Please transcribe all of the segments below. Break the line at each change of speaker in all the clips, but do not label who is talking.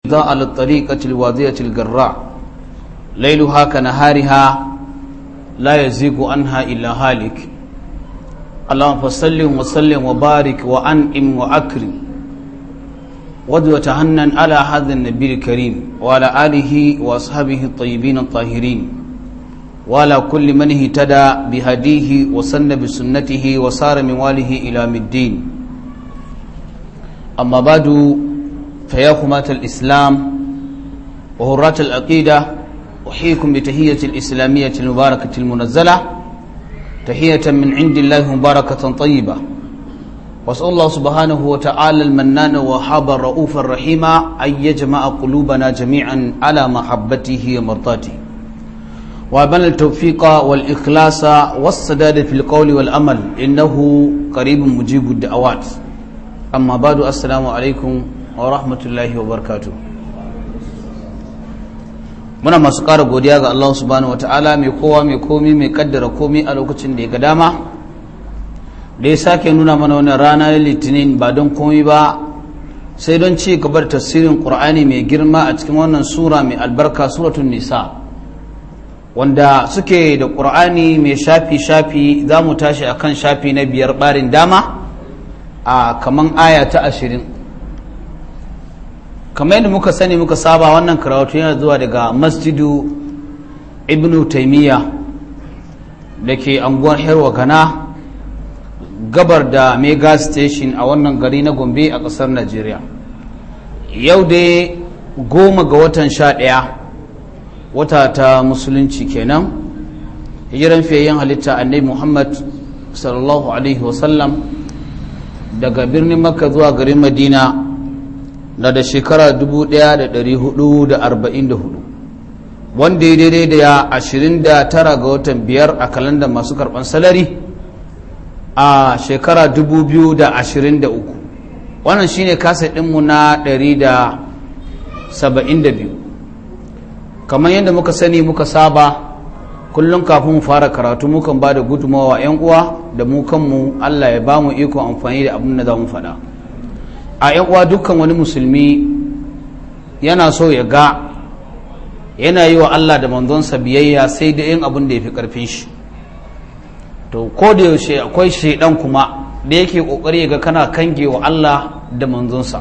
على الطريقة الواضية الجراء ليلها كنهارها لا يزيغ عنها إلا هالك اللهم صل وسلم وبارك وأنعم وأكرم وتهنن على هذا النبي الكريم وعلى آله وأصحابه الطيبين الطاهرين وعلى كل من اهتدى بهديه وسن بسنته وصار من واله إلى الدين أما بعد فيا حماة الإسلام وهراة العقيدة أحييكم بتحية الإسلامية المباركة المنزلة تحية من عند الله مباركة طيبة وأسأل الله سبحانه وتعالى المنان وهاب الرؤوف الرحيم أن يجمع قلوبنا جميعا على محبته ومرضاته وأبنى التوفيق والإخلاص والسداد في القول والأمل إنه قريب مجيب الدعوات أما بعد السلام عليكم ورحمة الله وبركاته muna masu ƙara godiya ga Allah subhanahu wataala mai kowa mai komi mai kaddara komi a lokacin da ya ga dama da ya sake nuna mana wannan rana na litinin ba don komi ba sai don ci gaba da tafsirin Qur'ani mai girma a cikin wannan sura mai albarka suratul nisa wanda suke da Qur'ani mai shafi za mu tashi akan shafi na 5 barin dama a kaman aya ta 20 kamar yadda muka sani muka saba wannan karatu yana zuwa daga masjidu ibn taimiyya da ke anguwar herwa gana gabar da mega station a wannan gari na gombe a ƙasar najeriya yau dai 10 ga watan 11 wata ta musulunci kenan hijiran fiyayyen halitta annabi muhammad sallallahu alaihi wasallam daga birnin makka zuwa garin madina na da shekara 1444 wanda ya daidai da 29 ga watan 5 a kalandar masu karban salari a shekara 2023 wannan shine kaset ɗinmu na 172 kamar yadda muka sani muka saba kullum kafin mu fara karatu mukan ba da gudunmawa 'yan uwa da mu kanmu Allah ya ba mu iko amfani da abin da za mu faɗa a uwa dukkan wani musulmi yana so ya ga yana yi wa Allah da manzonsa biyayya sai da yin abin da ya fi ƙarfin shi to ko da yaushe akwai shaidan kuma da yake ƙoƙari ga kana kange wa Allah da manzonsa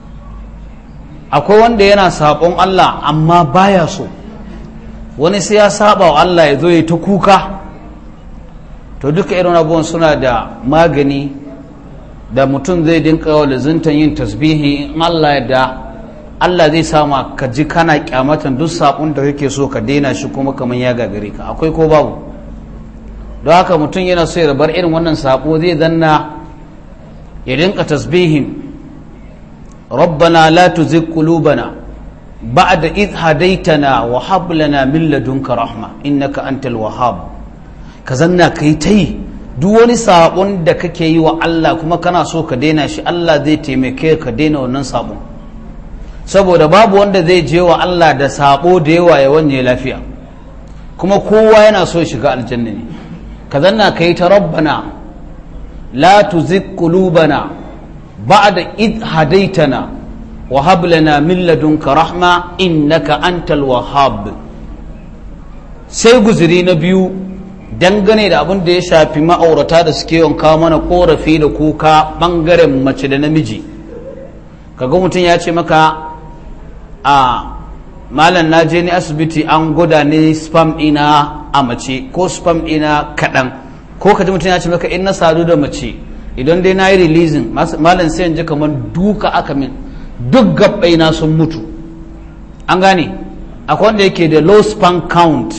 akwai wanda yana saɓon Allah amma baya so wani sai ya saba wa Allah ya zo ya ta kuka to duka irin abubuwan suna da magani da mutum zai dinka wa lazuntan yin tasbihi in Allah ya da Allah zai sama ka ji kana kyamatan duk sabon da kake so ka daina shi kuma kaman ya gagare ka akwai ko babu don haka mutum yana so ya bar irin wannan sabo zai zanna ya dinka tasbihin rabbana la tuzigh qulubana ba'da idh hadaytana wa hab lana min ladunka rahma innaka antal wahhab ka zanna kai tai duk wani sabon da kake yi wa Allah kuma kana so ka daina shi Allah zai taimake ka daina wannan sabon saboda babu wanda zai je wa Allah da sabo da yawa ya wanye lafiya kuma kowa yana so shiga aljanna ne ka zanna kai ta rabbana la tuzigh qulubana ba'da id hadaitana wa hab lana min ladunka rahma innaka antal wahhab sai guzuri na biyu dangane da abin da ya shafi ma'aurata da suke yanka mana korafi da kuka bangaren mace da namiji kaga mutum ya ce maka a malam na je ni asibiti an gwada ni spam ina a mace ko spam ina kaɗan ko kaji mutum ya ce maka in na sadu da mace idan dai na yi releasing malam sai yanzu kamar duka aka min duk gabbai na sun mutu an gane akwai wanda yake da low sperm count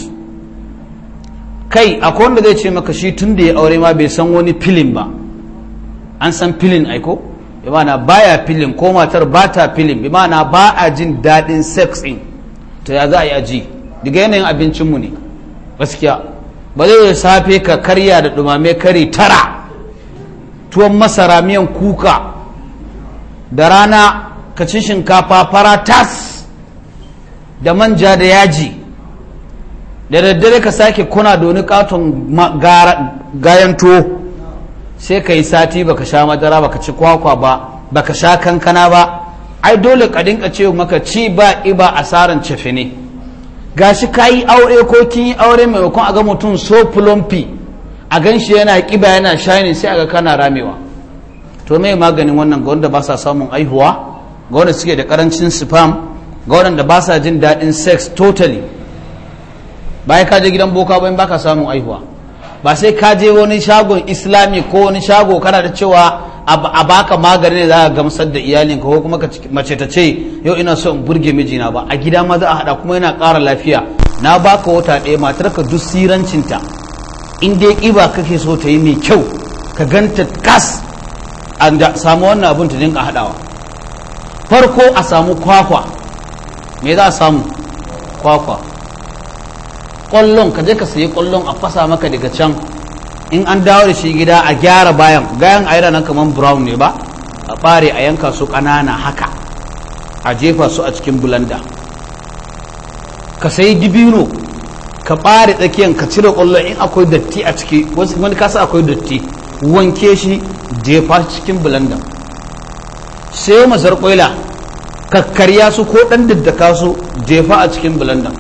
kai akwai wanda zai ce maka shi tun da ya aure ma bai san wani filin ba an san filin aiko bi ma'ana baya filin ko matar ba ta filin bi ma'ana ba a jin daɗin sex in to ya za a yi aji daga yanayin abincinmu ne gaskiya ba zai safe ka karya da ɗumame kari 9 tuwon masara miyan kuka da rana ka ci shinkafa fara tas da manja da yaji da daddare ka sake kuna da wani katon gayan tuwo sai ka yi sati baka sha madara baka ci kwakwa ba baka sha kankana ba ai dole ka dinka ce maka ci ba iba asaran cefe ne. Gashi ka yi aure ko kin yi aure maimakon a ga mutum so plumpi a gan shi yana kiba yana shining sai a ga kana ramewa. To mai maganin wannan ga wanda ba sa samun aihuwa, ga wanda suke da karancin sperm, ga wanda ba sa jin daɗin sex totally. Bayan ka je gidan boka bayan baka samun aihuwa, ba sai ka je wani shagon islami ko wani shago kana da cewa a baka magani ne za ka gamsar da iyalinka, ko kuma mace ta ce yau ina so in burge mijina ba, a gida ma za a haɗa kuma yana ƙara lafiya. Na baka wata ɗaya, matarka duk sirancinta in dai ƙiba kake so ta yi mai kyau ka ganta kas, a samu wannan abin ta dinka haɗawa. Farko a samu kwakwa. Me za a samu? Kwakwa. Ƙwallon, ka je ka sayi ƙwallon a fasa maka daga can, in an dawo da shi gida a gyara bayan a yi nan kamar brown ne ba, a ɓare a yanka su ƙanana haka, a jefa su a cikin bulanda. Ka sayi dibino ka ɓare tsakiyan, ka cire ƙwallon, in akwai datti a ciki, wani kasa akwai datti, wanke shi jefa cikin bulanda. Sai mazar ƙwaila ka karya su ko ɗan daddaka su jefa a cikin bulanda.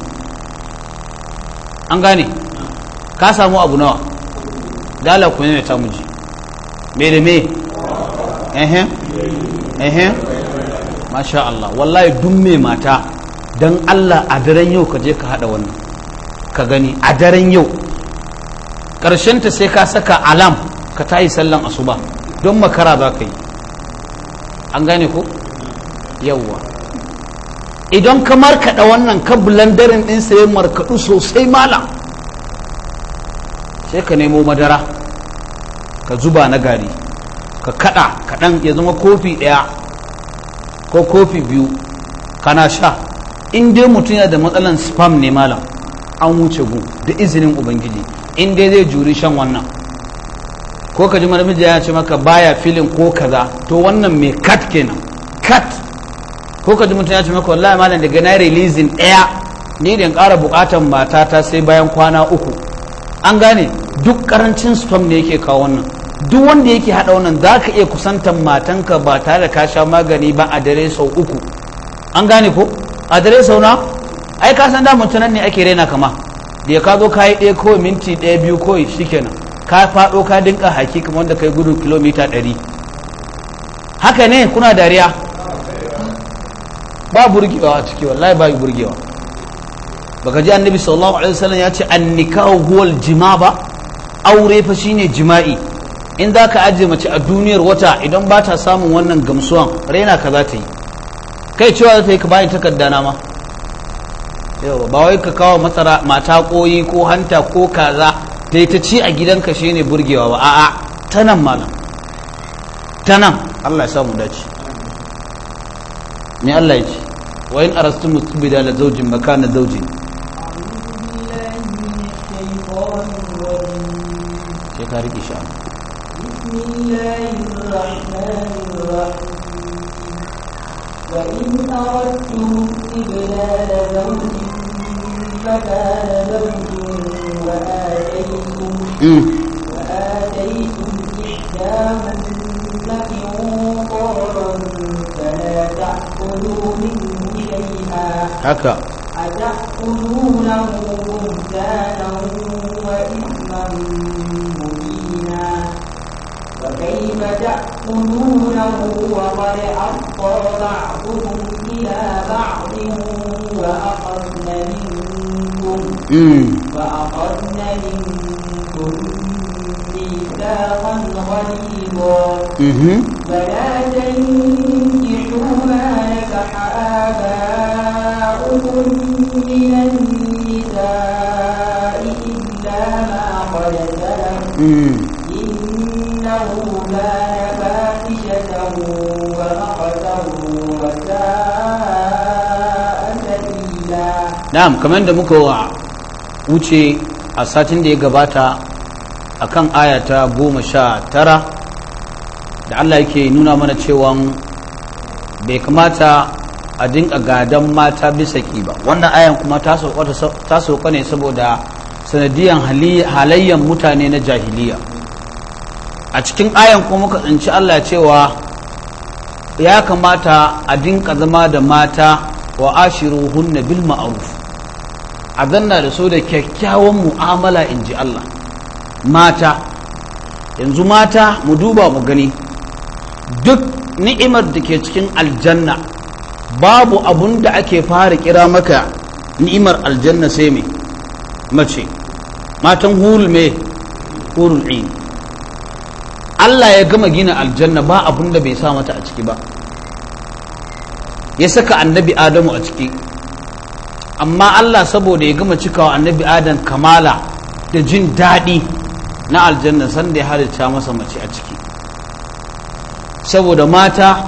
An gane ka samu abu nawa? Dala ku ne ta muji me da me masha Allah. Wallahi duk me mata dan Allah a daren yau ka je ka hada wannan ka gani. A daren yau karshen ta sai ka saka alam ka tayi sallan asuba don makara za ka yi. An gane ko? Yawwa, idan ka markaɗa wannan ka blandarin ɗin sai markaɗu sosai malam, sai ka nemo madara ka zuba na gari ka kaɗa kaɗan ya zama kofi ɗaya ko kofi biyu kana sha. In dai mutum yana da matsalan spam ne malam, an wuce gu da izinin ubangiji. In dai zai juri shan wannan, ko ka ji namiji ya ce maka baya filin ko kaza, to wannan mai kat kenan, kat. Ko ka ji mutum ya ce maka wallahi malam daga na releasing ɗaya ni da ƙara buƙatar matata sai bayan kwana 3. An gane duk ƙarancin sperm ne yake kawo wannan. Duk wanda yake haɗa wannan za ka iya kusantar matanka ba tare da ka sha magani ba a dare sau 3. An gane ko? A dare sau na? Ai ka san da mutunan ne ake rena kama, da ya ka zo ka yi ɗaya kawai minti 1-2 kawai shikenan ka faɗo ka dinka haki kamar wanda kai gudun kilomita 100. Haka ne, kuna dariya? Ba burgewa a ciki, wallahi ba burgewa. Baka ji annabi sallallahu alaihi wasallam ya ce annikahu huwal jima ba? Aure fa shine jima'i. In za ka ajiye mace a duniyar wata idan ba ta samun wannan gamsuwan, raina ka za ta yi. Kai cewa za ta yi ka bani takarda na ma. Yawa, ba wai ka kawo masara mata koyi ko hanta ko kaza ta yi ta ci a gidanka shine burgewa ba. A'a, ta nan malam, ta nan. Allah ya samu dace. Me Allah ya ce? Wa in arastum mustibdala zawjin makana zawjin. Sai ka riƙe shi.
وإن أردتم استبدال زوج مكان زوج وآتيتم إحداهن قنطارا فلا تأكلوا منه شيئا أتأكلونه بهتانا وإثما مبينا وكيف تأكلونه وقد أفضى بعضكم إلى بعض وأخذن منكم ميثاقا غليظا فلا تنكحوا ما نكح آباؤكم من النساء إلا ما قد سلف إنه كان فاحشة ومقتا وساء سبيلا.
Na'am, kamar da muka wuce a satin da ya gabata akan aya ta 19 da Allah yake nuna mana cewa bai kamata a dinka gadan mata bisa ki ba. Wannan ayan kuma ta sauka ne saboda sanadiyan halayyan mutane na jahiliya. A cikin ayan kuma muka tsinci Allah cewa ya kamata a dinka zama da mata wa ashiruhunna bil ma'ruf a zanna da su da kyakkyawan mu'amala in ji Allah. Mata yanzu mata mu duba mu gani, duk ni'imar da ke cikin aljanna babu abun da ake fara kira maka ni'imar aljanna sai me mace. Matan hurul ain. Allah ya gama gina aljanna ba abun da bai sa mata a ciki ba, ya saka annabi Adamu a ciki, amma Allah saboda ya gama cikawa annabi Adam kamala da jin daɗi na aljanna sanda ya halitta masa mace a ciki, saboda mata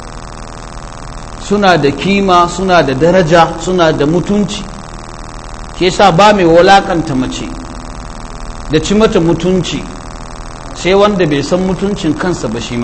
suna da kima, suna da daraja, suna da mutunci, ke sa ba mai walakanta mace da ci mata mutunci sai wanda bai san mutuncin kansa ba shi ma.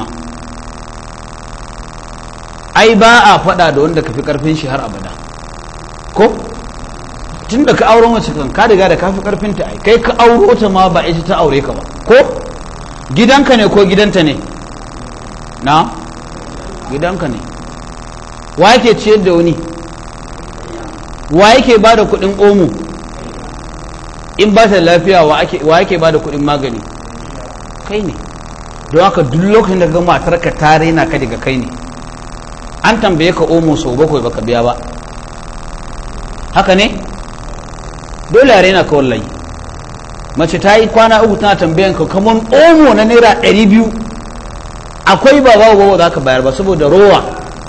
Ai ba a faɗa da wanda ka fi ƙarfin shi har abada, ko tun da ka auro mace kan ka riga da ka fi ƙarfinta. Ai kai ka auro ta ma ba ita ta aure ka ba, ko gidanka ne ko gidanta ne? Na gidanka ne. Wa yake ciyar da wani? Wa yake ba da kuɗin omo? In ba ta lafiya wa yake ba da kuɗin magani? Kai ne. Don haka duk lokacin da ga matarka ta raina ka daga kai ne. An tambaye ka omo sau 7 baka biya ba, haka ne? Dole a raina ka wallahi. Mace ta yi kwana 3 tana tambayan ka kamar omo na naira 200, akwai ba za ka bayar ba saboda rowa.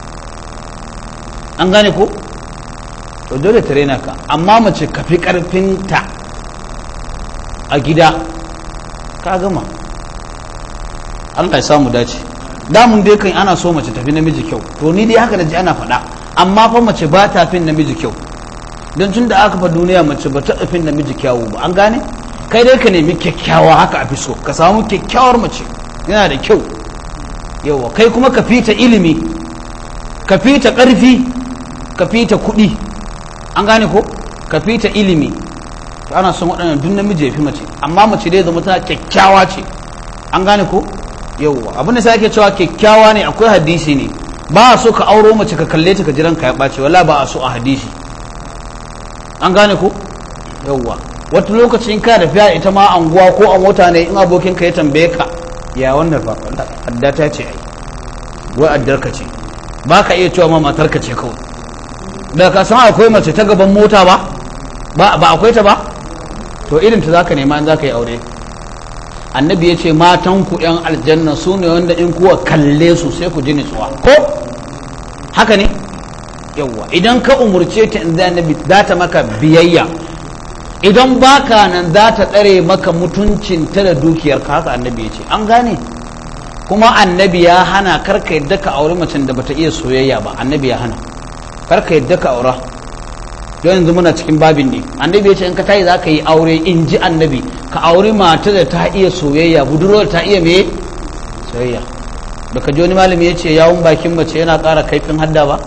An gane ko? To dole ta raina ka, amma mace ka fi karfinta a gida ka gama. Allah ya samu dace. Damun dai kan ana so mace tafi namiji kyau, to ni dai haka da ji ana faɗa, amma fa mace ba ta fin namiji kyau, don tun da aka fa duniya mace ba ta fin namiji kyawu ba. An gane? Kai dai ka nemi kyakkyawa, haka a fi so ka samu kyakkyawar mace, yana da kyau. Yawa kai kuma ka fita ilimi, ka fita ƙarfi, ka fita kuɗi. An gane ko? Ka fita ilimi. To ana son waɗannan duk namiji ya fi mace, amma mace dai zama tana kyakkyawa ce. An gane ko? Yauwa abin da sai ake cewa kyakkyawa ne, akwai hadisi ne, ba a so ka auro mace ka kalle ta ka jiran ka ya ɓace, wala ba a so a hadisi. An gane ko? Yauwa wata lokaci in ka da fiya ita ma anguwa ko a mota ne, in abokin ka ya tambaye ka ya wannan ba adda ta ce ai, wai addar ka ce, ba ka iya cewa ma matar ka ce kawai. Da ka san akwai mace ta gaban mota ba akwai ta ba, to irin ta zaka nema in zaka yi aure. Annabi ya ce matanku 'yan aljanna su ne wanda in kuwa kalle su sai ku ji nutsuwa, ko haka ne? Yawwa idan ka umurce ta in annabi za ta maka biyayya, idan baka nan za ta tsare maka mutuncin ta da dukiyar ka, haka annabi ya ce. An gane? Kuma annabi ya hana karka yadda ka aure macen da bata iya soyayya ba. Annabi ya hana karka yadda ka aura, don yanzu muna cikin babin ne. Annabi ya ce in ka tayi za ka yi aure, in ji annabi, ka auri mata da ta iya soyayya, budurwar ta iya me soyayya. Baka ji wani malami ya ce yawun bakin mace yana ƙara kaifin hadda ba?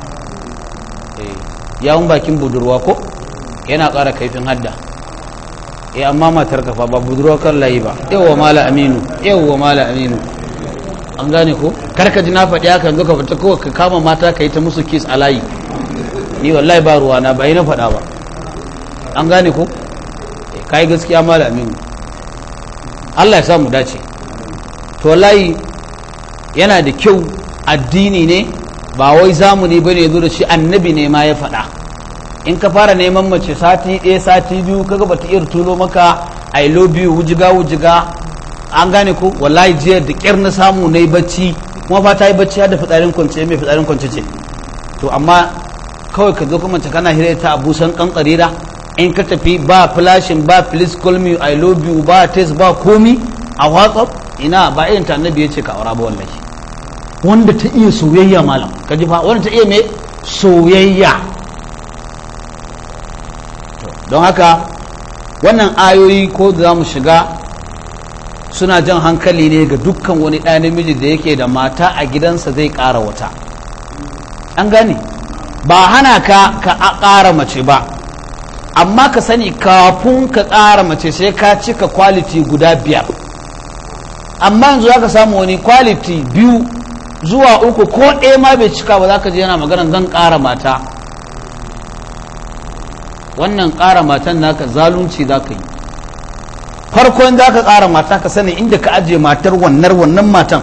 Yawun bakin budurwa ko yana ƙara kaifin hadda. Amma matar kafa ba budurwa kan layi ba. Yawwa mala aminu, yawwa mala aminu. An gane ko? Karka ji na faɗi haka, yanzu ka fita kawai ka kama mata ka yi ta musu kiss a layi. Ni wallahi ba ruwa na bai na faɗa ba. An gane ko? Ka yi gaskiya mala aminu. Allah ya sa mu dace. To wallahi yana da kyau, addini ne ba wai zamani bane yazo da shi, annabi ne ma ya faɗa. In ka fara neman mace sati 1 sati 2 kaga bata iya tulo maka I love you wujiga, an gane ko? Wallahi jiya da kyar na samu nayi bacci, kuma fa ta yi bacci har da fitsarin kwance, mai fitsarin kwance ce. To amma kawai ka zo kuma mace kana hira ta abusan kankarira, in ka tafi ba flashing, ba please call me I love you, ba text, ba komi a WhatsApp, ina ba irin ta annabi ya ce ka aura ba wallahi. Wanda ta iya soyayya malam, ka ji fa, wanda ta iya me soyayya. Don haka wannan ayoyi ko da za mu shiga suna jan hankali ne ga dukkan wani ɗa namiji da yake da mata a gidansa zai ƙara wata. An gane? Ba hana ka ƙara mace ba, amma ka sani kafin ka ƙara mace sai ka cika quality guda 5. Amma yanzu za ka samu wani quality 2 zuwa 3 ko ɗaya ma bai cika ba za ka je yana magana zan ƙara mata. wannan ƙara matan naka zalunci za ka yi. Farkon za ka ƙara mata ka sani inda ka ajiye matar wannan matan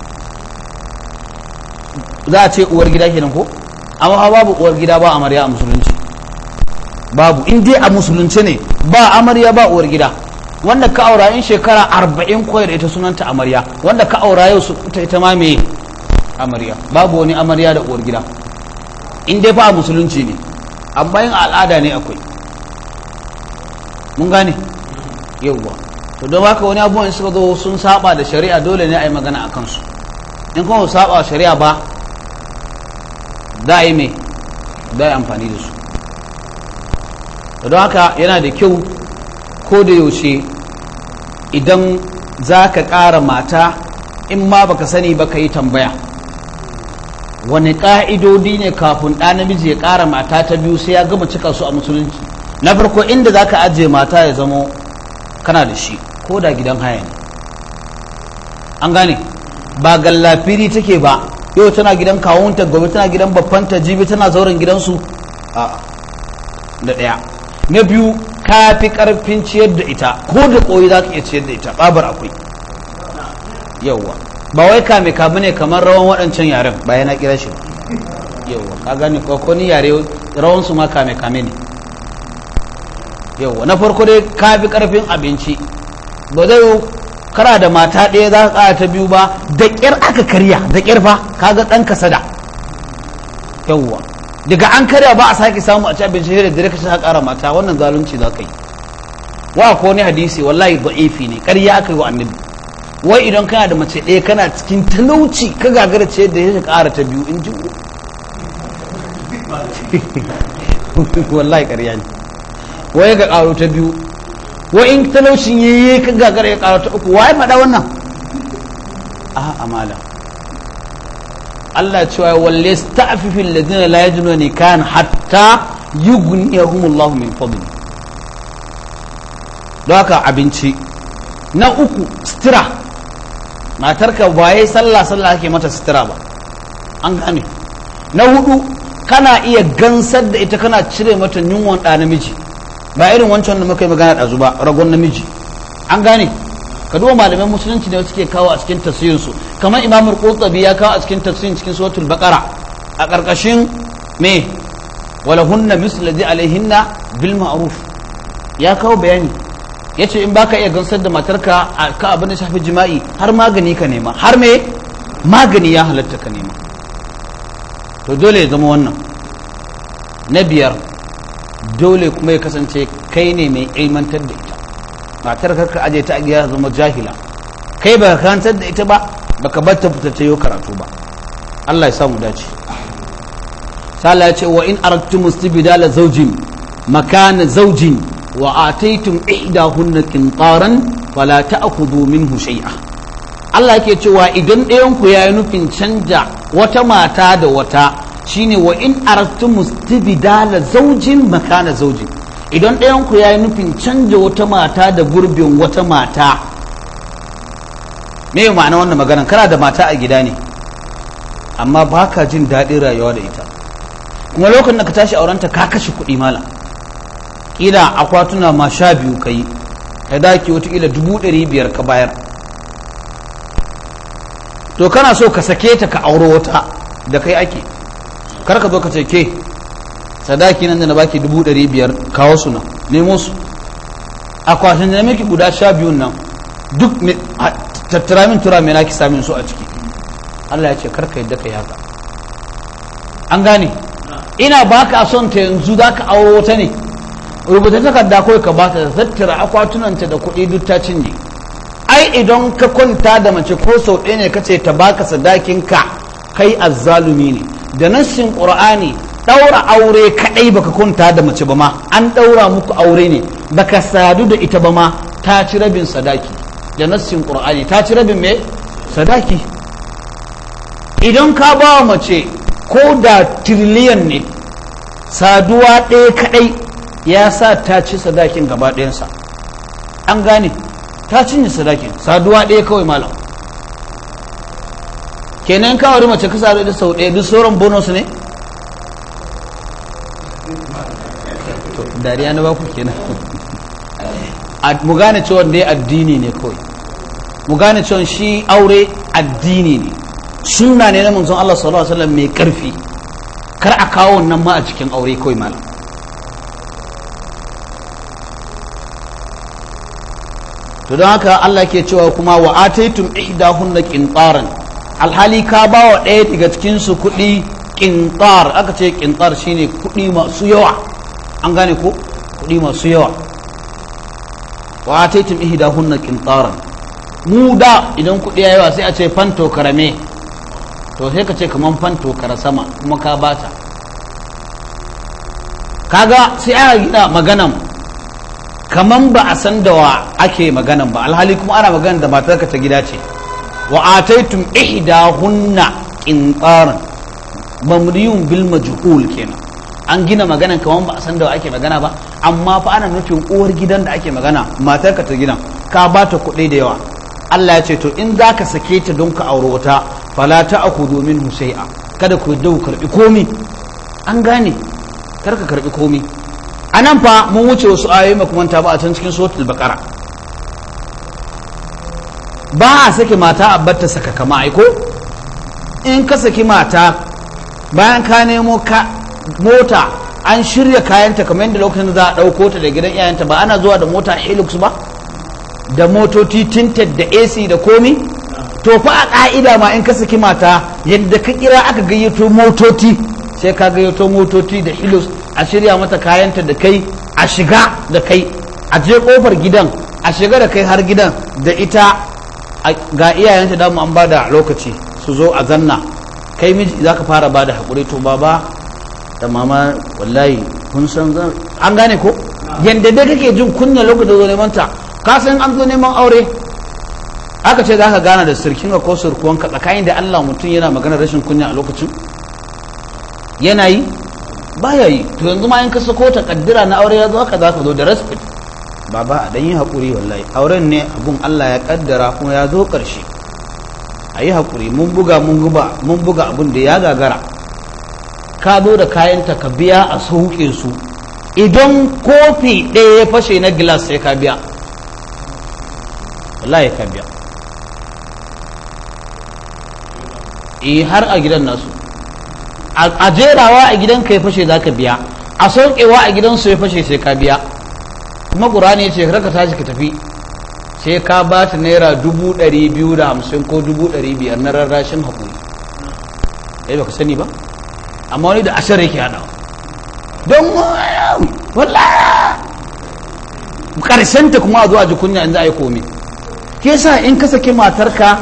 za a ce uwar gida kenan ko, amma babu uwar gida ba amarya a musulunci, babu. In dai a musulunci ne ba amarya ba uwar gida. Wanda ka aura in shekara 40 koyar ita sunanta amarya, wanda ka aura yau su ita ma me amarya. Babu wani amarya da uwar gida in dai fa a musulunci ne, amma yin al'ada ne akwai. Mun gane yawwa. To don haka wani abubuwan suka zo sun saba da shari'a dole ne a yi magana a kansu. In kuma su saba shari'a ba za a yi mai za a yi amfani da su. To don haka yana da kyau ko da yaushe idan za ka ƙara mata in ma baka sani ba ka yi tambaya wani ƙa'idodi ne kafin ɗa namiji ya ƙara mata ta biyu sai ya gama cika su a musulunci. Na farko inda za ka ajiye mata ya zamo kana da shi ko da gidan haya ne. An gane ba gallafiri take ba, yau tana gidan kawunta, gobe tana gidan babbanta, jibi tana zauren gidansu. A'a, da ɗaya. Na biyu ka fi ƙarfin ciyar da ita, ko da ƙoyi za ka iya ciyar da ita, babar akwai. Yawwa ba wai kame ne kamar rawan waɗancan yaren ba yana kira shi ba. Yawwa ka gane ko ni yare rawan su ma kame ne. Yawwa na farko dai ka fi ƙarfin abinci, ba zai kara da mata ɗaya za ka ƙara ta biyu ba, da ƙyar aka karya, da ƙyar fa kaga ɗan kasada. Yawwa daga an karya ba a sake samu a ci abinci da dare ka sha ƙara mata, wannan zalunci za ka yi. Wa ko ne hadisi wallahi da'ifi ne, ƙarya aka yi wa annabi. Wai idan kana da mace ɗaya kana cikin talauci ka gagara ce da ya ƙara ta biyu, in ji wallahi ƙarya ne. Wai ga ƙaro ta biyu, wai in talaucin yayi ka gagara ya ƙaro ta 3, wai faɗa wannan? A'a malam, Allah cewa walle sta'fifil ladina la yajiduna nikahan hatta yughniyahumullahu min fadli. Don haka abinci. Na 3 sutura. Matarka baye sallah ake mata sutura ba. An gane. Na 4 kana iya gansar da ita, kana cire mata yunwan ɗa namiji, ba irin wancan da muka yi magana ɗazu ba, ragon namiji. An gane. Ka duba malaman musulunci da suke kawo a cikin tafsirinsu, kamar Imam Qurtubi ya kawo a cikin tafsirin cikin suratul Baqara a ƙarƙashin me walahunna mislu ladhi alaihinna bil ma'ruf, ya kawo bayani yace in baka iya gansar da matarka ka abin da shafi jima'i, har magani ka nema, har me magani ya halatta ka nema. To dole ya zama wannan. Na 5 dole kuma ya kasance kai ne mai ilmantar da ita. Matar ka aje ta a gida zama jahila, kai ba ka karantar da ita ba, baka bar ta fita ta yi karatu ba. Allah ya samu dace. Sallah ya ce wa in aradtum istibdala zawjin makana zawjin wa ataytum ihdahunna qintaran fala ta'khudhu minhu shay'a. Allah yake cewa idan ɗayan ku yayi nufin canja wata mata da wata, shine wa in aradtum istibdala zawjin makana zawjin. Idan ɗayanku ya yi nufin canja wata mata da gurbin wata mata, me ma'ana wannan magana? Kana da mata a gida ne amma ba ka jin daɗin rayuwa da ita, kuma lokacin da ka tashi aurenta ka kashe kuɗi mala, ƙila akwatuna ma 12 ka yi, ka daki watakila 500 ka bayar. To kana so ka sake ta ka auro wata da kai ake, kar ka zo ka ce ke sadaki nan da na baki 500 kawo su nan, nemo su akwatin da miki guda 12 nan duk tattara min tura mai naki samin su a ciki. Allah ya ce karka yadda ka yaka. An gane, ina baka son ta yanzu za ka auro wata ne, rubuta takarda kawai ka bata da tattara akwatunanta da kuɗi duk ta cinye. Ai idan ka kwanta da mace ko sau ɗaya ne kace ta baka sadakin ka, kai azzalumi ne. Da nassin Qur'ani ɗaura aure kaɗai baka kwanta da mace ba ma, an ɗaura muku aure ne, baka sadu da ita ba ma, ta ci rabin sadaki. Da nassin Qur'ani ta ci rabin me? Sadaki. Idan ka ba wa mace ko da tiriliyan ne, saduwa ɗaya kaɗai ya sa ta ci sadakin gaba ɗayansa. An gane, ta cinye sadakin, saduwa ɗaya kawai malam. kenan ka aure mace ka sadu da sau ɗaya duk sauran bonus ne to dariya na baku kenan mu gane cewa dai addini ne kawai mu gane cewa shi aure addini ne sunna ne na manzon Allah sallallahu alaihi wasallam mai karfi kar a kawo wannan ma a cikin aure kawai malam to don haka Allah ke cewa kuma wa ataitum ihdahunna qintaran alhali ka ba wa ɗaya daga cikin su kuɗi qintar aka ce qintar shine kuɗi masu yawa an gane ko kuɗi masu yawa wa ataitum ihdahunna qintaran mu da idan kuɗi ya yawa sai a ce fanto karame to sai ka ce kaman fanto kara sama kuma ka bata kaga sai aka gina maganan kaman ba a san da wa ake maganan ba alhali kuma ana maganan da matarka ta gida ce wa ataitum ihdahunna qintaran mamriyun bil majhul kenan an gina maganan kaman ba a san da wa ake magana ba amma fa ana nufin uwar gidan da ake magana matarka ta gidan ka bata kuɗi da yawa Allah ya ce to in zaka sake ta don ka aure wata fala ta'khudhu minhu shay'a kada ku dau karbi komi an gane kar ka karbi komi anan fa mun wuce wasu ayoyi makamanta ba a can cikin suratul baqara ba a saki mata a batta saka kama aiko in ka saki mata bayan ka nemo ka mota an shirya kayanta kamar yadda lokacin da za a ɗauko ta da gidan iyayenta ba ana zuwa da mota Hilux ba da motoci tinted da AC da komi to fa a ka'ida ma in ka saki mata yadda ka kira aka gayyato motoci sai ka gayyato motoci da Hilux a shirya mata kayanta da kai a shiga da kai a je kofar gidan a shiga da kai har gidan da ita ga iyayenta da mu an bada lokaci su zo a zanna kai miji zaka fara bada hakuri to baba da mama wallahi kun san an gane ko yanda dai kake jin kunya lokacin da zo neman ta ka san an zo neman aure aka ce zaka gana da sirkinka ko surkuwanka tsakanin da Allah mutum yana magana rashin kunya a lokacin yana yi baya yi to yanzu ma in ka sako ta kaddira na aure ya zo haka zaka zo da respect baba a dan yi hakuri wallahi auren ne abun Allah ya kaddara kuma ya zo karshe a yi hakuri mun buga abun da ya gagara ka zo da kayanta ka biya a sauke su idan kofi ɗaya ya fashe na gilas sai ka biya wallahi ka biya har a gidan nasu a jerawa a gidan ka ya fashe za ka biya a saukewa a gidan su ya fashe sai ka biya kuma ƙurani ya ce ka tashi ka tafi sai ka ba ta naira 250 ko 500 na rarrashin haƙuri ɗaya baka sani ba amma wani da ashar yake haɗawa don wallahi ƙarshenta kuma a zuwa ji kunya in za a yi komi ke sa in ka saki matarka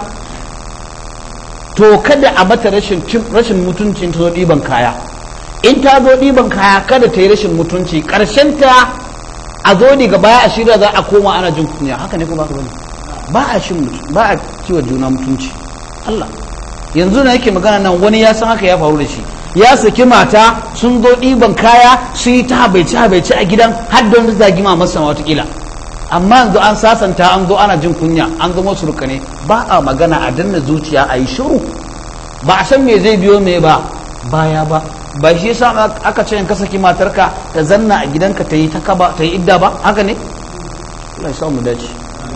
to kada a mata rashin mutuncin ta zo ɗiban kaya in ta zo ɗiban kaya kada ta yi rashin mutunci ƙarshenta a zo daga baya a shirya za a koma ana jin kunya haka ne ko ba ka bane ba a kiwa juna mutunci Allah yanzu na yake magana nan wani ya san haka ya faru da shi ya saki mata sun zo ɗiban kaya su yi ta habaice a gidan har da wanda zagima masa watakila amma yanzu an sasanta an zo ana jin kunya an zama surukane ba a magana a danna zuciya a yi shiru ba a san me zai biyo me ba baya ba shi yasa aka ce in ka saki matarka ta zanna a gidanka ta yi ta yi idda ba haka ne Allah ya samu dace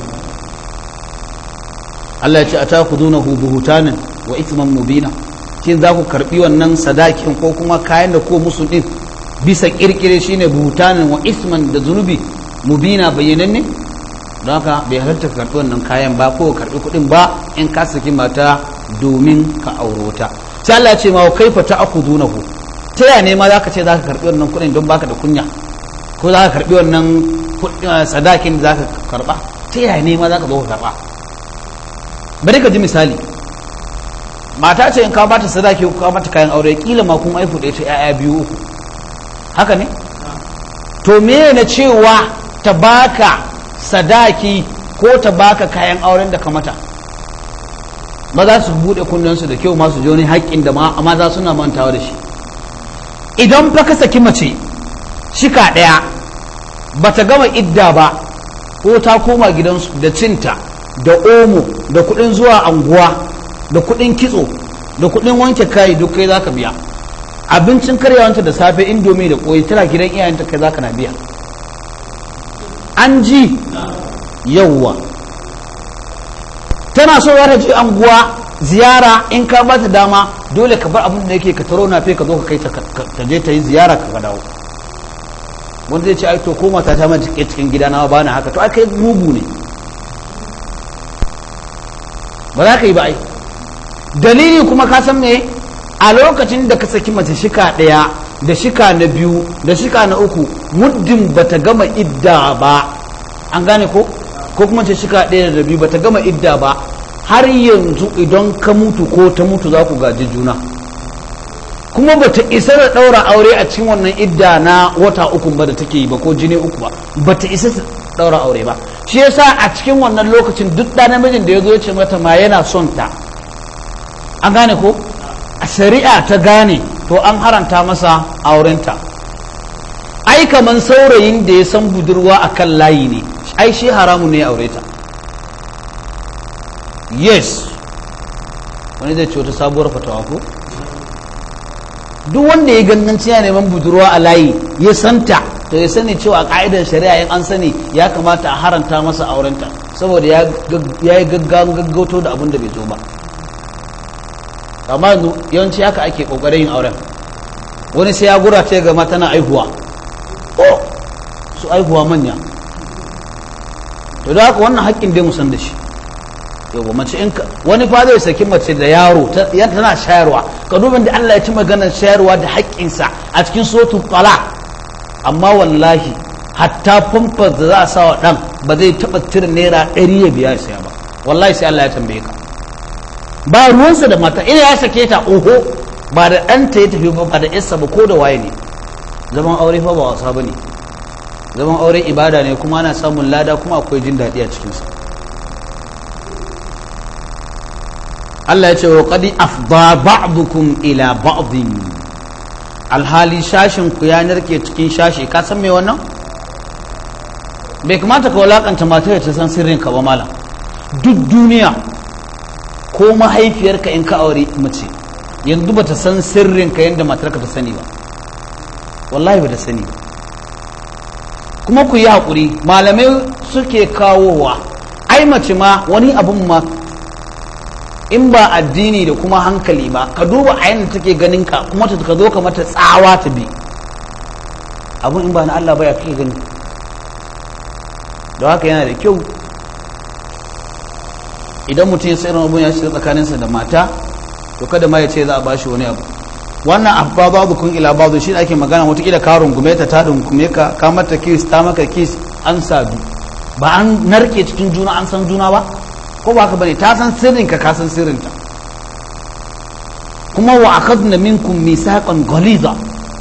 Allah ya ce atakudunahu buhutanan wa ithman mubina kin za ku karbi wannan sadakin ko kuma kayan da ko musu din bisa kirkire shine buhutanan wa isman da zunubi mubina bayyananne don haka bai halarta ka karbi wannan kayan ba ko karbi kuɗin ba in ka saki mata domin ka aurota sai Allah ya ce ma kaifa ta'khudunahu ta ya ne ma zaka ce zaka karbi wannan kuɗin don baka da kunya ko zaka karbi wannan sadakin da zaka karba ta ya ne ma zaka zo ka karba bari ka ji misali mata ce in ka bata sadaki ko ka bata kayan aure kila ma kuma aifu da ita yaya biyu uku haka ne to me ne cewa ta baka sadaki ko ta baka kayan auren da ka mata ba za su bude kunnensu da kyau masu ji wani haƙƙin da maza suna mantawa da shi idan fa ka saki mace shika ɗaya ba ta gama idda ba ko ta koma gidansu da cinta da omo da kuɗin zuwa anguwa da kuɗin kitso da kuɗin wanke kayi duk kai zaka biya, abincin karyawanta da safe indomi da koyi tana gidan iyayenta kai zaka na biya. An ji yawwa tana so za ta je anguwa ziyara, in ka ba ta dama dole ka bar abin da yake ka taro na fe ka zo ka kai ta je ta yi ziyara ka dawo. wanda zai ce ai to ko mata ta ma cikin gida na ba na haka, to ai kai mugu ne, ba za ka yi ba ai. Dalili kuma ka san me, a lokacin da ka saki mace shika ɗaya da shika na biyu da shika na uku, muddin bata gama idda ba, an gane ko kuma ce shika ɗaya da biyu bata gama idda ba, har yanzu idan ka mutu ko ta mutu za ku gaji juna, kuma bata isa da ɗaura aure a cikin wannan idda na wata uku ba da take yi ba ko jini uku ba, bata isa ta ɗaura aure ba. Shi yasa a cikin wannan lokacin duk ɗan namijin da ya zo ya ce mata ma yana son ta, an gane ko a shari'a ta gane, to an haranta masa aurenta. Ai kaman saurayin da ya san budurwa a kan layi ne, ai shi haramu ne aure ta. Yes, wani zai ce wata sabuwar fatawa ko? Duk wanda ya ganganci ya neman budurwa a layi ya santa, to ya sani cewa ka'idar shari'a in an sani ya kamata a haranta masa aurenta, saboda ya yi gaggauto da abin da bai zo ba. Amma yawanci haka ake kokarin yin auren, wani sai ya gura ce gama tana aihuwa, su aihuwa manya, to da haka wannan haƙƙin dai musan da shi. Yau mace in wani fa zai saki mace da yaro tana shayarwa, ka duban da Allah ya ci maganar shayarwa da haƙƙinsa a cikin suratul talaq, amma wallahi hatta famfas da za a sa wa ɗan ba zai taɓa cire naira 100 ya biya saya ba, wallahi sai Allah ya tambaye ka. Ba ruwansa da mata, ina ya sake ta oho, ba da ɗanta ya tafi ba da yarsa ba ko da waye ne. Zaman aure fa ba wasa ba ne, zaman aure ibada ne, kuma ana samun lada, kuma akwai jin daɗi a cikinsa. Allah ya ce wa qad afda ba'dukum ila ba'din, alhali shashin ku ya narke cikin shashi. Ka san me wannan? Bai kamata ka walakanta matar ta san sirrin ka ba malam. Duk duniya ko mahaifiyarka in ka aure mace yanzu bata san sirrin ka yanda matarka ta sani ba, wallahi bata sani ba. Kuma ku yi haƙuri, malamai suke kawowa, ai mace ma wani abun ma in ba addini da kuma hankali ba, ka duba a yanda take ganin ka kuma ka zo ka mata tsawa ta bi, abun in ba na Allah ba ya kake gani. don haka yana da kyau idan mutum ya sai irin abun ya shiga tsakaninsa da mata, to kada ma ya ce za a bashi wani abu. Wannan abba babu kun ila babu shi da ake magana, wataƙila ka rungume ta rungume ka mata kiss ta maka kiss, an sabi ba an narke cikin juna, an san juna ba, ko ba haka bane, ta san sirrinka ka san sirrinta. Kuma wa akadna minkum misaqan ghaliza,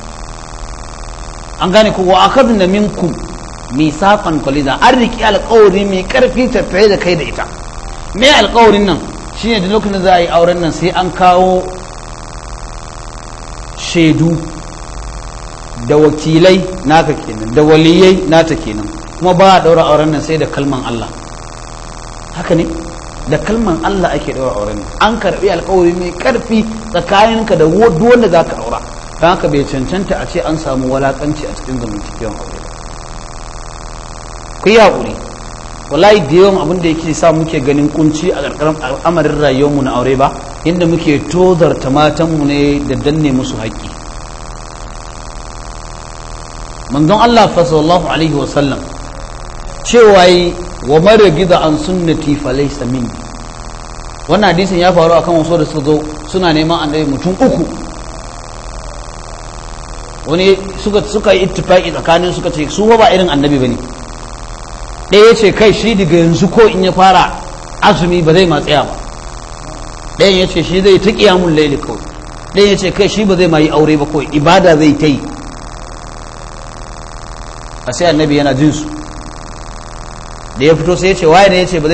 an gane ko wa akadna minkum misaqan ghaliza, an riki alƙawari mai karfi tafiye da kai da ita. Me alƙawarin nan shine da lokacin da za a yi auren nan sai an kawo shaidu da wakilai naka kenan da waliyai nata kenan, kuma ba a daura auren nan sai da kalman Allah. Haka ne, da kalman Allah ake daura auren nan. An karbi alƙawari mai karfi tsakaninka da wanda za ka aura, don haka bai cancanta a ce an samu walakanci a cikin zamantakewan aure ba. Ku yi haƙuri, wallahi da yawan abin da yake sa muke ganin kunci a ƙarƙarar al'amarin rayuwarmu na aure ba, inda muke tozarta matanmu ne da danne musu haƙƙi. Manzon Allah sallallahu alaihi wasallam cewa yi wa mara gida an sunnati falaysa minni. Wannan hadisin ya faru akan wasu da suka zo suna neman annabi mutum uku, wani suka yi ittifaqi tsakanin suka ce su ba irin annabi bane. Ɗaya ya ce kai shi daga yanzu ko in ya fara azumi ba zai matsaya ba. Ɗayan ya ce shi zai ta ƙiyamun laili kawai. Ɗayan ya ce kai shi ba zai ma yi aure ba kawai, ibada zai ta yi. A sai annabi yana jin su, da ya fito sai ya ce waye ne ya ce ba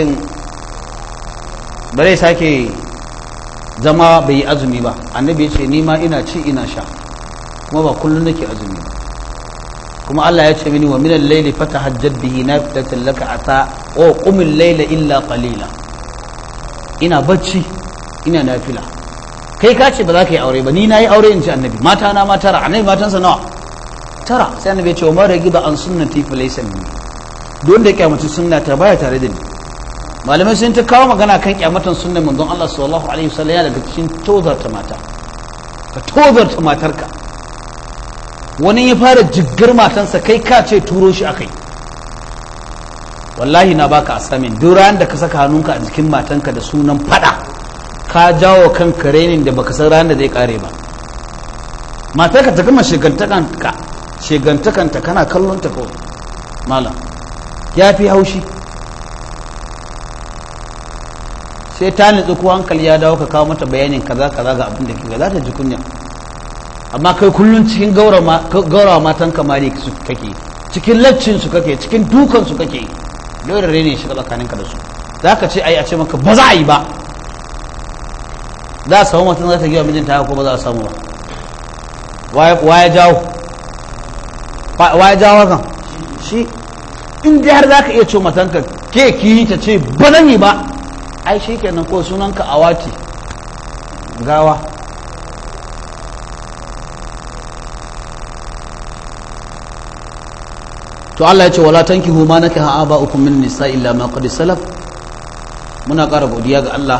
zai sake zama bai yi azumi ba. Annabi ya ce ni ma ina ci ina sha, kuma ba kullum nake azumi ba, kuma Allah ya ce mini wa minal layli fatahajjad bihi nafilatan laka ata wa qumil layla illa qalila. Ina bacci ina nafila, kai ka ce ba za ka yi aure ba, ni na yi aure in ci annabi, mata na ma tara, annabi matansa nawa? Tara. Sai annabi ya ce wa mara gida an sunnati fa laysa minni, don da ya kyamaci sunna ta baya tare da ni. Malamai sun ta kawo magana kan kyamatan sunnan manzon Allah sallallahu alaihi wasallam daga cikin tozarta mata, ka tozarta matarka. Wani ya fara jiggar matansa kai ka ce turo shi akai. Wallahi na baka asamin, duk ran da ka saka hannunka a jikin matanka da sunan fada, ka jawo kanka renin da baka san ran da zai kare ba. Matarka ta gama shegantakanta kana kallon ta kawai malam, ya fi haushi. Sai ta nutsu ko hankali ya dawo ka kawo mata bayanin kaza kaza ga abin da ke, za ta ji kunya. Amma kai kullum cikin gaurawa matan kamari su kake, cikin laccin su kake, cikin dukan su kake, dole rene shi tsakaninka da su. Za ka ce ai a ce maka ba za a yi ba, za a samu mutum za ta giwa mijinta haka ko ba za a samu ba? Wa ya jawo kan shi? In dai har za ka iya ce matanka ke ki ta ce ba zan yi ba, ai shi kenan ko sunanka awati gawa. To Allah ya ce wala tankihu ma nakaha aba'ukum min nisa illa ma qad salaf. Muna ƙara godiya ga Allah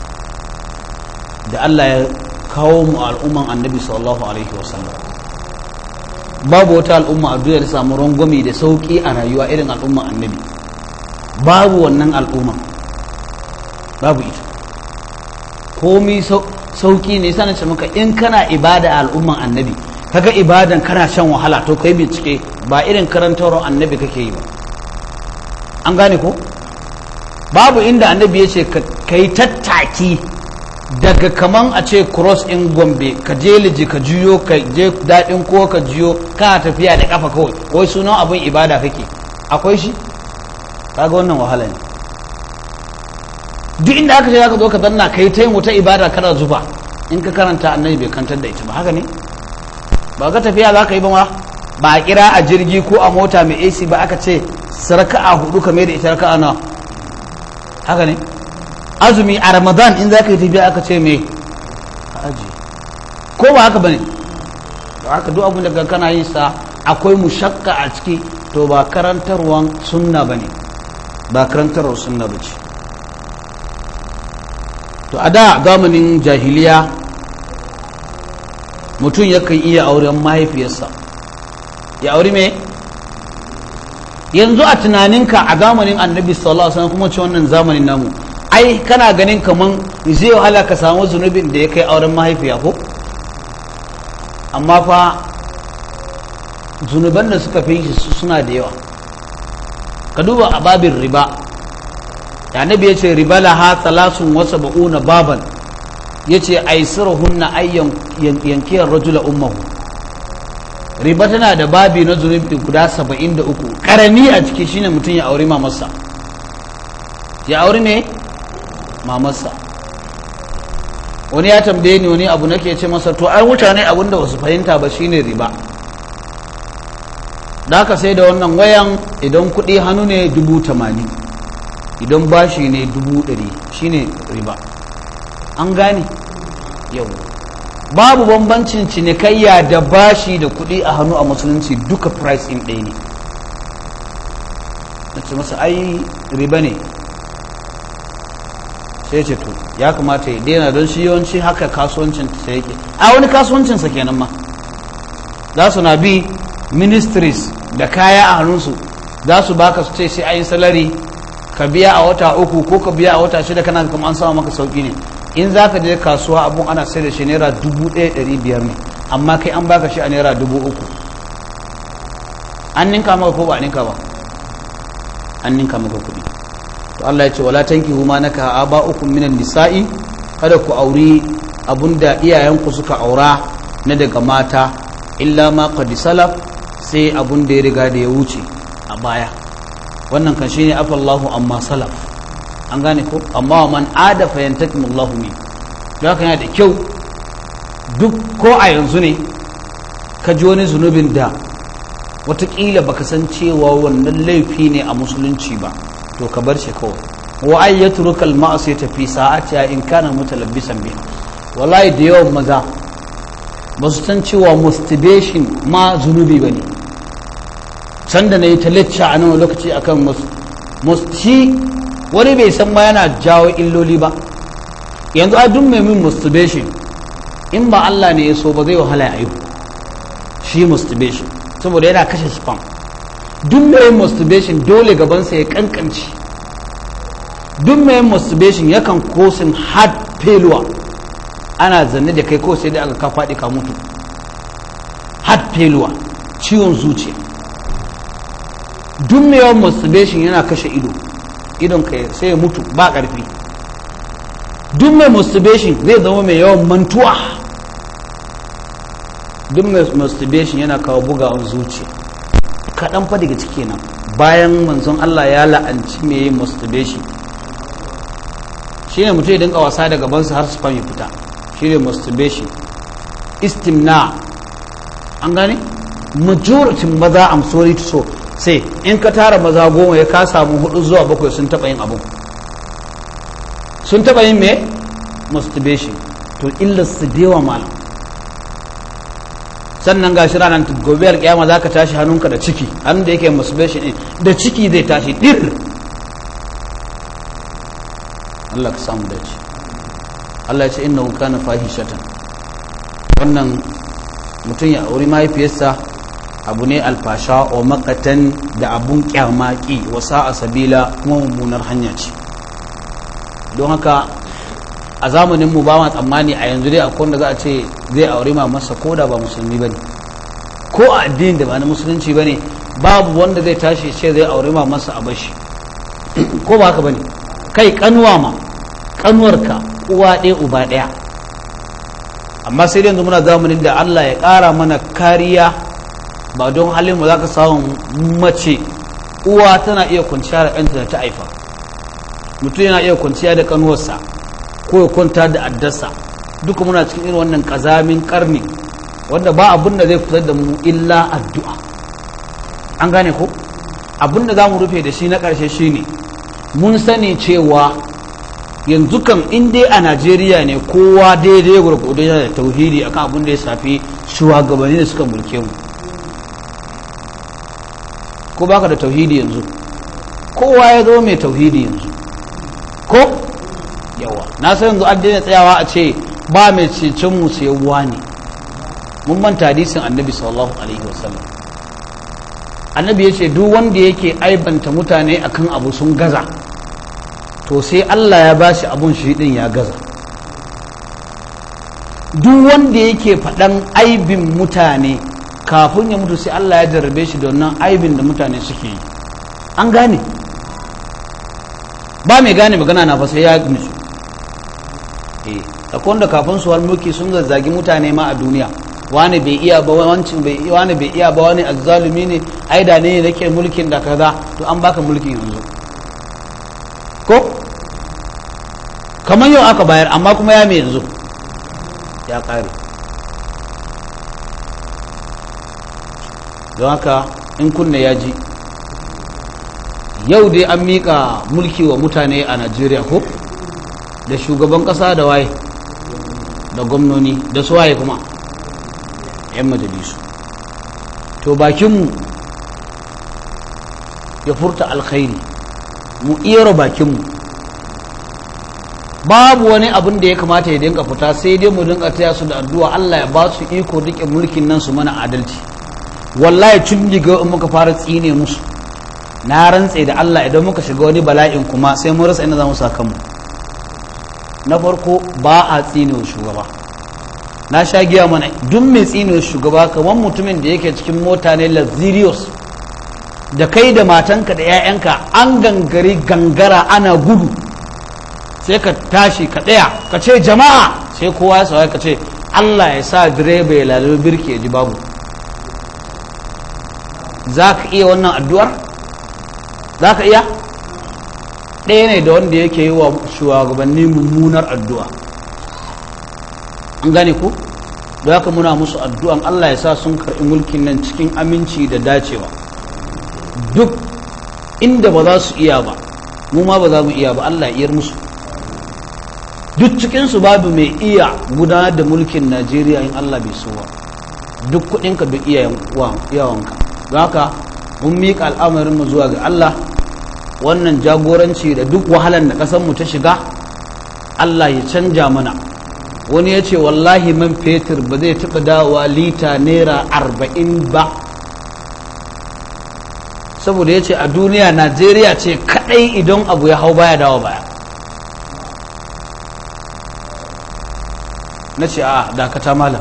da Allah ya kawo mu al'umman annabi sallallahu alaihi wasallam. Babu wata al'umma a duniya da samu rangwame da sauki a rayuwa irin al'umman annabi. Babu wannan al'umma, babu ita. Komi sauki ne, sana ce maka in kana ibada a al'umman annabi kaga ibadan kana shan wahala, to kai bincike ba irin karantarwar annabi kake yi ba. An gane ko? Babu inda annabi ya ce ka yi tattaki daga kaman a ce cross in Gombe ka je Liji ka juyo, ka je daɗin ko ka juyo, kana tafiya da kafa kawai, wai sunan abin ibada kake. Akwai shi? Kaga wannan wahala ne. Duk inda aka ce zaka zo ka zanna kai ta yin wata ibada kana zuba, in ka karanta annabi bai kantar da ita ba. Haka ne? Ba ka tafiya za ka yi ba ma, ba a kira a jirgi ko a mota mai AC ba aka ce raka'a 4 ka mai da ita raka'a nawa? Haka ne? Azumi a Ramadan in za ka yi tafiya aka ce me aji, ko ba haka bane? Ba haka duk abin da kana yin sa akwai mushakka a ciki, to ba karantarwan sunna bane, ba karantarwar sunna bace. To a da zamanin jahiliya mutum yakan iya auren mahaifiyarsa, ya auri me? Yanzu a tunaninka a zamanin annabi sallallahu alaihi wasallam kuma ce wannan zamanin namu, ai kana ganin kaman zai wahala ka samu zunubin da ya kai auren mahaifiya ko? Amma fa zunuban da suka fi shi suna da yawa. Ka duba a babin riba, da annabi ya ce riba laha 73 baban, ya ce aisirahunna ayyan yankiyar rajula ummahu. Riba tana da babi na zunubi guda 73, karami a ciki shine mutum ya auri mamarsa. Ya auri ne mamarsa. Wani ya tambaye ni wani abu nake ce masa, to ai mutane abin da wasu fahimta ba shine riba. Da haka sai da wannan wayan idan kuɗi hannu ne 80,000, idan bashi ne 100,000 shine riba. An gane? Yau babu bambancin cinikayya da bashi da kuɗi a hannu a musulunci, duka price in ɗaya ne. Na ce masa ai riba ne, sai ce to ya kamata ya daina, don shi yawanci haka kasuwancin sa yake. A wani kasuwancinsa kenan ma za su na bi ministries da kaya a hannunsu, za su baka su ce sai ayin salari ka biya a wata 3 ko ka biya a wata 6, kana kuma an samu maka sauki ne. In za ka je kasuwa abun ana sai da shi naira 1,500 ne, amma kai an baka shi a naira 3,000. An ninka maka ko ba a ninka ba? An ninka maka kuɗi. To Allah ya ce wala tankihu ma nakaha aba'ukum minan nisa'i, kada ku auri abunda iyayenku suka aura na daga mata, illa ma qad salaf, sai abun da ya riga da ya wuce a baya. Wannan kan shine afallahu amma salaf. An gane ko? Amma man ada fa yantakimullahu min. Da haka yana da kyau duk ko a yanzu ne ka ji wani zunubin da watakila baka san cewa wannan laifi ne a musulunci ba, to ka bar shi kawai. Wa ay yatruka al-ma'siyata fi sa'atiha in kana mutalabbisan biha. wallahi da yawan maza ba su san cewa masturbation ma zunubi ba ne. Sanda na yi ta lecca a nan lokaci akan shi wani bai san ma yana jawo illoli ba. Yanzu a duk mai min masturbation in ba Allah ne ya so ba zai wahala ya aihu. Shi masturbation saboda yana kashe sperm. Duk mai masturbation dole gabansa ya kankanci. Duk mai masturbation yakan kosin heart failure. Ana zanne da kai ko sai dai aka ka faɗi ka mutu. Heart failure, ciwon zuciya. Duk mai yawan masturbation yana kashe idon ka sai ya mutu ba ƙarfi. Duk mai masturbation zai zama mai yawan mantuwa. Duk mai masturbation yana kawo bugawan zuciya. Kaɗan fa daga ciki nan bayan manzon Allah ya la'anci mai yin masturbation shine mutum ya dinga wasa da gabansa har sperm ya fita. Shine masturbation. Istimna, an gane majority maza, I'm sorry to so sai in ka tara maza 10 ya ka samu 4 zuwa 7 sun taba yin abu, sun taba yin me masturbation. To illa su dewa malam. Sannan gashi ranar gobiyar kiyama za ka tashi hannunka da ciki, hannun da yake masturbation din da ciki zai tashi dir. Allah ka samu dace. Allah ya ce innahu kana fahishatan. Wannan mutum ya auri mahaifiyarsa abu ne alfasha wa makatan da abun kyamaki wa sa'a sabila kuma mummunar hanya ce. Don haka a zamanin mu ba ma tsammani a yanzu dai akwai wanda za a ce zai auri mamarsa ko da ba musulmi bane, ko a addinin da ba na musulunci bane, babu wanda zai tashi ce zai auri mamarsa a bashi ko ba haka bane. Kai kanuwarka uwa ɗaya uba ɗaya. Amma sai yanzu muna zamanin da Allah ya ƙara mana kariya, ba don halin mu za ka samu mace uwa tana iya kwanciya da ɗanta da ta haifa, mutum yana iya kwanciya da kanuwarsa ko ya kwanta da addarsa. Duka muna cikin irin wannan ƙazamin ƙarni wanda ba abin da zai fitar da mu illa addu'a. An gane ko? Abin da za mu rufe da shi na ƙarshe shine mun sani cewa yanzu kam in dai a Najeriya ne kowa daidai gurgudu yana da tauhidi akan abin da ya shafi shugabanni da suka mulke mu. Ko baka da tauhidi yanzu? Kowa ya zo mai tauhidi yanzu. Ko? Yawa. Na san yanzu an daina tsayawa a ce ba mai cecen mu sai wani. Mun manta hadisin Annabi sallallahu alaihi wasallam. Annabi ya ce duk wanda yake aibanta mutane akan abu sun gaza, to sai Allah ya bashi abun shi din ya gaza. Duk wanda yake faɗan aibin mutane kafin ya mutu sai Allah ya jarrabe shi da wannan aibin da mutane suke yi. An gane? Ba mai gane magana na fa sai ya nutsu. Akwai wanda kafin su har mulki sun zazzagi mutane ma a duniya. Wani bai iya ba, wancin wani bai iya ba, wani azzalumi ne, aida ne nake mulkin da kaza. To an baka mulkin yanzu. Ko kamar yau aka bayar amma kuma ya mai yanzu ya kare. Don haka in kunne ya ji yau dai an miƙa mulki wa mutane a Najeriya ko da shugaban ƙasa da waye da gwamnoni da su waye kuma 'yan majalisu. To bakinmu ya furta alkhairi, mu iyaro bakinmu. Babu wani abin da ya kamata ya dinga fita sai dai mu dinga taya su da addu'a Allah ya ba su iko rike mulkin nan su mana adalci. Wallahi tun diga in muka fara tsine musu, na rantse da Allah idan muka shiga wani bala'in kuma sai mun rasa inda za mu saka mu. Na farko ba a tsine wa shugaba. Na sha giya mana duk mai tsine wa shugaba kamar mutumin da yake cikin mota ne luxurious, da kai da matanka da 'ya'yanka an gangari gangara ana gudu, sai ka tashi ka ɗaya ka ce jama'a, sai kowa ya sauya ka ce Allah ya sa direba ya lalabe birki ya ji babu. Za ka iya wannan addu'ar? Za ka iya? Ɗaya ne da wanda yake yi wa shugabanni mummunar addu'a. An gane ku? Da haka muna musu addu'an Allah ya sa sun karɓi mulkin nan cikin aminci da dacewa. Duk inda ba za su iya ba, mu ma ba za mu iya ba, Allah ya iyar musu. duk cikinsu babu mai iya gudanar da mulkin Najeriya in Allah bai so ba. Duk kuɗinka duk yawanka don haka mun miƙa al'amarinmu zuwa ga Allah. Wannan jagoranci da duk wahalar da ƙasarmu ta shiga Allah ya canja mana. Wani ya ce wallahi man fetur ba zai taɓa dawowa lita naira 40 ba, saboda ya ce a duniya Najeriya ce kaɗai idan abu ya hau baya dawo baya. Na ce a dakata malam,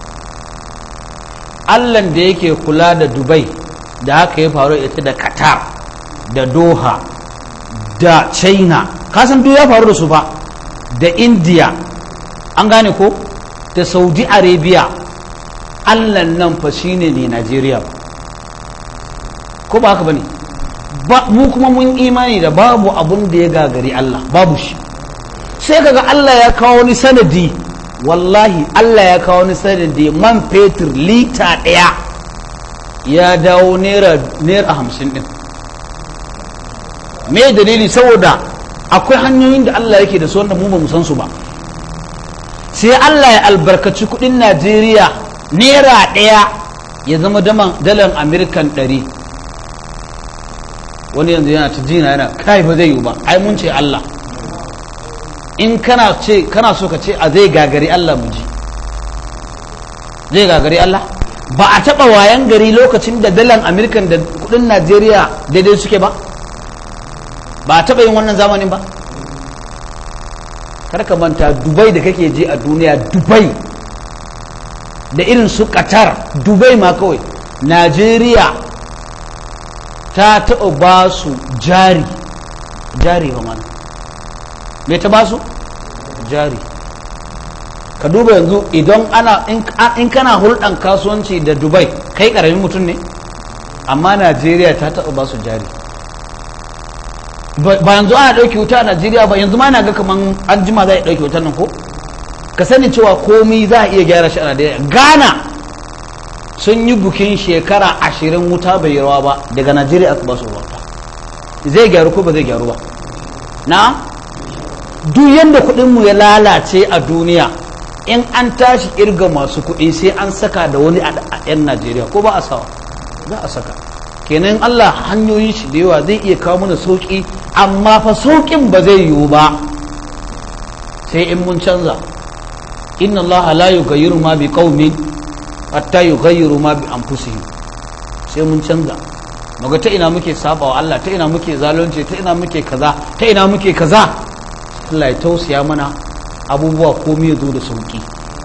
Allahn da yake kula da Dubai da haka ya faru ita da Qatar da Doha da China, kasan duk ya faru da su ba, da India, an gane ko, da Saudi Arabia. Allahn nan fa shine ne Najeriya ba, ko ba haka bane ba? Mu kuma mun imani da babu abun da ya gagari Allah, babu shi. Sai kaga Allah ya kawo wani sanadi, wallahi Allah ya kawo wani sanadi, man fetur lita ɗaya ya dawo naira 50 ɗin. Me dalili? Saboda akwai hanyoyin da Allah yake da su wanda mu ba mu san su ba. Sai Allah ya albarkaci kudin Najeriya naira ɗaya ya zama dalar Amerikan 100. Wani yanzu yana ta jina yana kai ba zai yi ba, ai mun ce Allah. In kana so ka ce a zai gagari Allah, mu ji zai gagari Allah. Ba a taɓa wayan gari lokacin da dalar Amerikan da kudin Najeriya daidai suke ba, ba a taɓa yin wannan zamanin ba. Karka manta Dubai da kake je a duniya, Dubai da irin su Qatar, Dubai ma kawai Najeriya ta taɓa ba su jari ba mana. Me ta ba su? Jari. Ka duba yanzu idan in kana hulɗan kasuwanci da Dubai, kai ƙaramin mutum ne, amma Najeriya ta taɓa ba su jari. Ba yanzu ana ɗauki wuta a Najeriya ba, yanzu ma na ga kaman an jima za a ɗauki wutar nan ko? Ka sani cewa komi za a iya gyara shi a Najeriya. Ghana sun yi bukin shekara 20 wuta bai rawa ba, daga Najeriya aka ba su wuta. Zai gyaru ko ba zai gyaru ba? Na? Duk yadda kuɗinmu ya lalace a duniya, in an tashi irga masu kuɗi sai an saka da wani a 'yan Najeriya, ko ba a sawa? Za a saka. Kenan Allah hanyoyin shi da yawa zai iya kawo mana sauƙi, amma fa sauƙin ba zai yiwu ba sai in mun canza. Inna Allah la yughayyiru ma bi qaumin hatta yughayyiru ma bi anfusihim. Sai mun canza. Muga ta ina muke sabawa Allah, ta ina muke zalunci, ta ina muke kaza, ta ina muke kaza. Allah ya tausaya mana, abubuwa komai ya zo da sauƙi.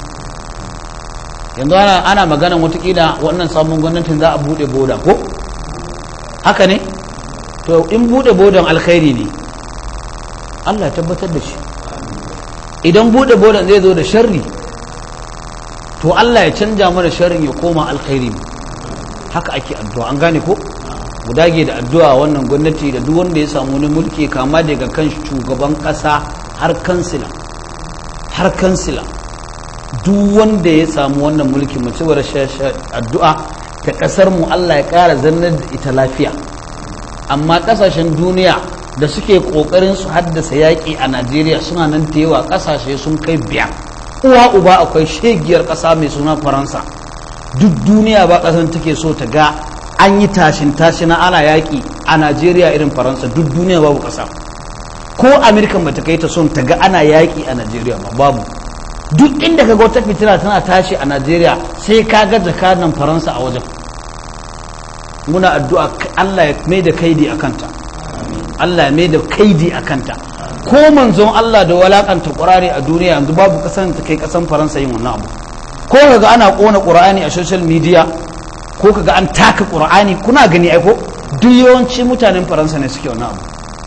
Yanzu ana maganan watakila wannan sabon gwamnatin za a buɗe boda ko? Haka ne? To in buɗe bodan alkhairi ne, Allah ya tabbatar da shi. Idan buɗe bodan zai zo da sharri, to Allah ya canja mana sharrin ya koma alkhairi ne. Haka ake addu'a, an gane ko? Mu dage da addu'a wannan gwamnati da duk wanda ya samu wani mulki, kama daga kan shugaban ƙasa har kansila. Duk wanda ya samu wannan mulki mu ci gaba da addu'a ta ƙasar mu, Allah ya ƙara zannar da ita lafiya. Amma ƙasashen duniya da suke ƙoƙarin su haddasa yaƙi a Najeriya suna nan ta yawa, ƙasashe sun kai 5. Uwa uba akwai shegiyar ƙasa mai suna Faransa. Duk duniya ba ƙasar take so ta ga an yi tashin ana yaƙi a Najeriya irin Faransa. Duk duniya babu ƙasa. Ko Amerika ba ta kai ta son ta ga ana yaƙi a Najeriya ba, babu. Duk inda ka ga wata fitina tana tashi a Najeriya sai ka ga jakadan Faransa a wajen. Muna addu'a Allah ya mai da kaidi a kanta. Allah ya mai da kaidi a kanta. Ko manzon Allah da walakanta Qur'ani a duniya yanzu babu kasan ta kai kasan Faransa yin wannan abu. Ko kaga ana kona Qur'ani a social media, ko kaga an taka Qur'ani, kuna gani ai ko? Duk yawanci mutanen Faransa ne suke wannan abu.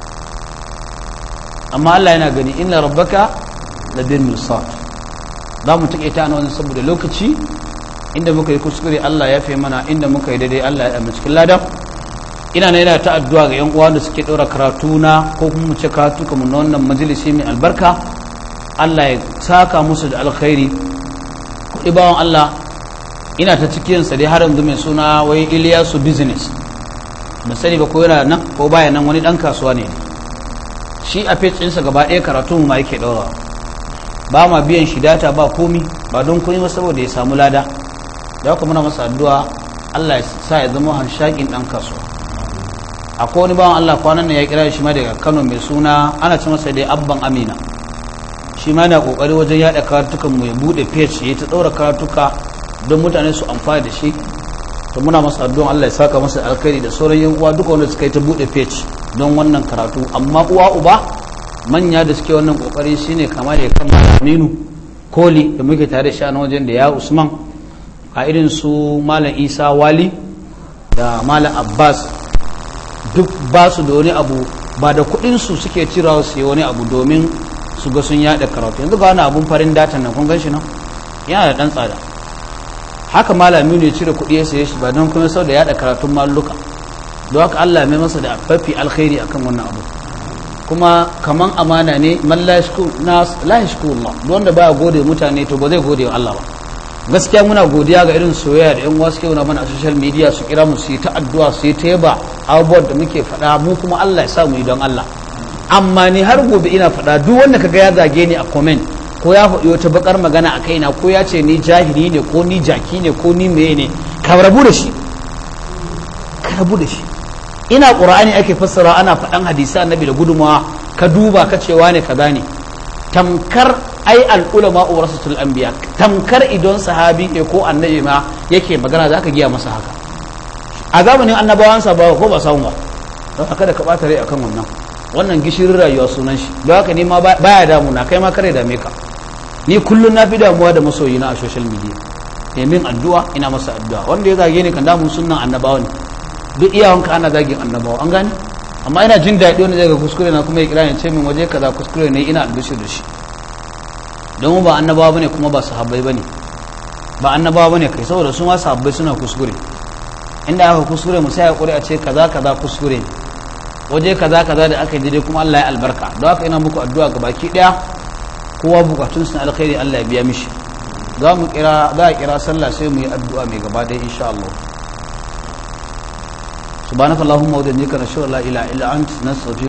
Amma Allah yana gani, inna rabbaka ladil mirsad. Za mu take ta nan saboda lokaci, inda muka yi kuskure Allah ya fi mana, inda muka yi daidai Allah ya amince cikin ladan. Ina yana ta addu'a ga 'yan uwa da suke ɗora karatu na ko kuma mu ce karatu kamar na wannan majalisi mai albarka. Allah ya saka musu da alkhairi. Kuɗi bawan Allah, ina ta cikinsa dai har yanzu mai suna wai Iliyasu business. Ba sani ba ko yana nan ko baya nan, wani ɗan kasuwa ne. Shi a page ɗinsa gaba ɗaya karatu ma yake ɗora. ba ma biyan shi data ba komi ba don komi ba saboda ya samu lada da haka muna masa addu'a Allah ya sa ya zama hanshakin dan kasuwa. Akwai wani bawan Allah kwanan nan ya kira shi ma daga Kano mai suna ana ce masa dai Abban Amina, shi ma yana kokari wajen yada karatukan mu ya bude page ya ta daura karatuka don mutane su amfana da shi. To muna masa addu'a Allah ya saka masa alkhairi da sauran yan uwa duka wanda suka yi ta bude page don wannan karatu. Amma uwa uba manya da suke wannan kokari shine kamar ya kan Aminu Koli da muke tare da shi a wajen da ya Usman, a irin su Malam Isa Wali da Malam Abbas, duk ba su da wani abu ba da kudin su suke cirawa su yi wani abu domin su ga sun yada karatu. Yanzu ga wani abun farin datan nan kun gan shi nan yana da dan tsada, haka malami ne cire kudi ya saye shi ba don kuma sau da yada karatun malluka. Don haka Allah mai masa da fafi alkhairi akan wannan abu, kuma kaman amana ne man la yashkur nas la yashkur Allah. Don wanda baya gode mutane to ba zai gode wa Allah ba. Gaskiya muna godiya ga irin soyayya da yan uwa suke wuna mana a social media, su kira mu su yi ta addu'a su yi ta yaba abubuwan da muke faɗa, mu kuma Allah ya sa mu yi don Allah. Amma ni har gobe ina faɗa duk wanda kaga ya zage ni a comment ko ya faɗi wata bakar magana a kaina ko ya ce ni jahili ne ko ni jaki ne ko ni meye ne, ka rabu da shi, ka rabu da shi. Ina Qur'ani ake fassara ana faɗan hadisi annabi da gudumawa, ka duba ka cewa ne kaza ne. Tamkar ai al'ulama warasatul anbiya, tamkar idan sahabi ne ko annabi ma yake magana za ka giya masa haka. A zamanin annabawansa ba ko ba samu ba, don haka da ka ɓata rai akan wannan gishirin rayuwa sunan shi. Don haka ni ma baya damuna, kai ma kare dame ka. Ni kullum na fi damuwa da masoyina a social media, min addu'a ina masa addu'a. Wanda ya zage ni kan damun sunnan annabawa ne, duk iyawanka ana zagin annabawa, an gane. Amma ina jin daɗi wanda zai ga kuskure na kuma ya kira ni ce min waje kaza kuskure ne, ina albishir da shi. Don ba annabawa bane kuma ba sahabbai bane, ba annabawa bane kai, saboda su ma sahabbai suna kuskure. Inda aka kuskure mu sai hakuri a ce kaza kaza kuskure ne, waje kaza kaza da aka yi dai kuma Allah ya albarka. Don haka ina muku addu'a ga baki daya, kowa bukatun su na alkhairi Allah ya biya mishi. Za a kira sallah sai mu yi addu'a mai gaba ɗaya insha Allah. Subhanakallahumma wa bihamdika nashhadu an la ilaha illa anta nastaghfiruka